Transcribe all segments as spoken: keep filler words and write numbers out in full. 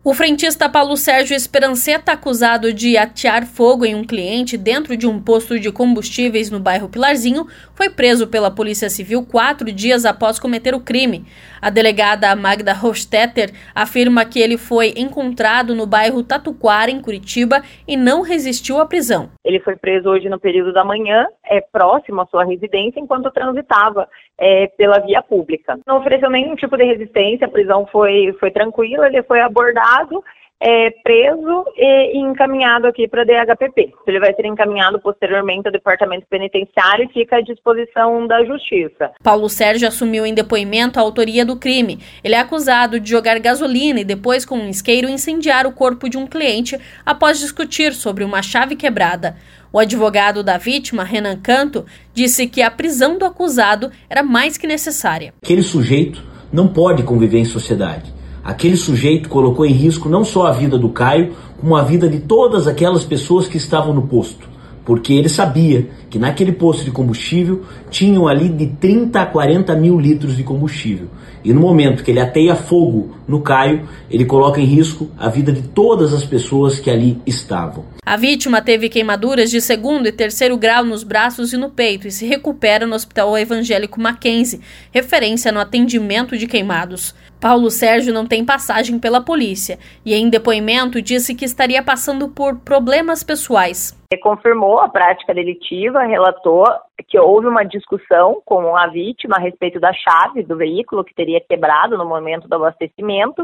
O frentista Paulo Sérgio Esperanceta, acusado de atear fogo em um cliente dentro de um posto de combustíveis no bairro Pilarzinho, foi preso pela Polícia Civil quatro dias após cometer o crime. A delegada Magda Rostetter afirma que ele foi encontrado no bairro Tatuquara, em Curitiba, e não resistiu à prisão. Ele foi preso hoje no período da manhã, é, próximo à sua residência, enquanto transitava é, pela via pública. Não ofereceu nenhum tipo de resistência, a prisão foi, foi tranquila, ele foi abordado, é, preso e encaminhado aqui para a D H P P. Ele vai ser encaminhado posteriormente ao Departamento Penitenciário e fica à disposição da Justiça. Paulo Sérgio assumiu em depoimento a autoria do crime. Ele é acusado de jogar gasolina e depois, com um isqueiro, incendiar o corpo de um cliente após discutir sobre uma chave quebrada. O advogado da vítima, Renan Canto, disse que a prisão do acusado era mais que necessária. Aquele sujeito não pode conviver em sociedade. Aquele sujeito colocou em risco não só a vida do Caio, como a vida de todas aquelas pessoas que estavam no posto. Porque ele sabia que naquele posto de combustível tinham ali de trinta a quarenta mil litros de combustível. E no momento que ele ateia fogo no Caio, ele coloca em risco a vida de todas as pessoas que ali estavam. A vítima teve queimaduras de segundo e terceiro grau nos braços e no peito e se recupera no Hospital Evangélico Mackenzie, referência no atendimento de queimados. Paulo Sérgio não tem passagem pela polícia e, em depoimento, disse que estaria passando por problemas pessoais. Ele confirmou a prática delitiva, relatou que houve uma discussão com a vítima a respeito da chave do veículo que teria quebrado no momento do abastecimento.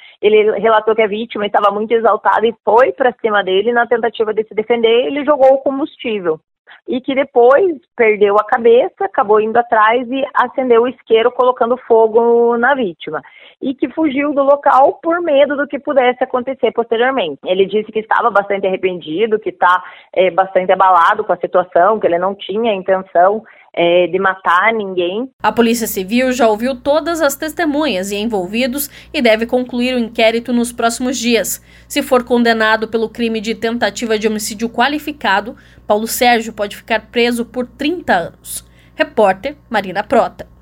Ele relatou que a vítima estava muito exaltada e foi para cima dele na tentativa de se defender. Ele jogou o combustível e que depois perdeu a cabeça, acabou indo atrás e acendeu o isqueiro colocando fogo na vítima e que fugiu do local por medo do que pudesse acontecer posteriormente. Ele disse que estava bastante arrependido, que está é, bastante abalado com a situação, que ele não tinha a intenção é, de matar ninguém. A Polícia Civil já ouviu todas as testemunhas e envolvidos e deve concluir o inquérito nos próximos dias. Se for condenado pelo crime de tentativa de homicídio qualificado, Paulo Sérgio pode ficar preso por trinta anos. Repórter Marina Prota.